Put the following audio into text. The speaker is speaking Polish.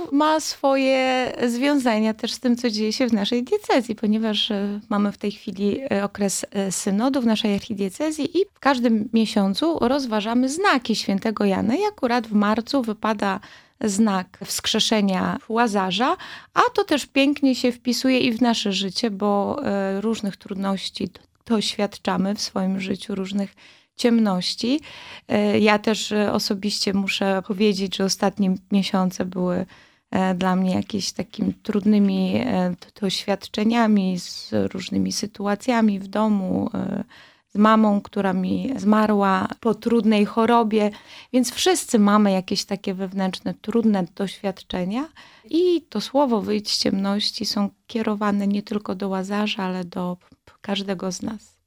ma swoje związania też z tym, co dzieje się w naszej diecezji, ponieważ mamy w tej chwili okres synodu w naszej archidiecezji i w każdym miesiącu rozważamy znaki świętego Jana. I akurat w marcu wypada znak wskrzeszenia Łazarza, a to też pięknie się wpisuje i w nasze życie, bo różnych trudności doświadczamy w swoim życiu, różnych ciemności. Ja też osobiście muszę powiedzieć, że ostatnie miesiące były dla mnie jakieś takimi trudnymi doświadczeniami z różnymi sytuacjami w domu, z mamą, która mi zmarła po trudnej chorobie, więc wszyscy mamy jakieś takie wewnętrzne, trudne doświadczenia i to słowo wyjdź z ciemności są kierowane nie tylko do Łazarza, ale do każdego z nas.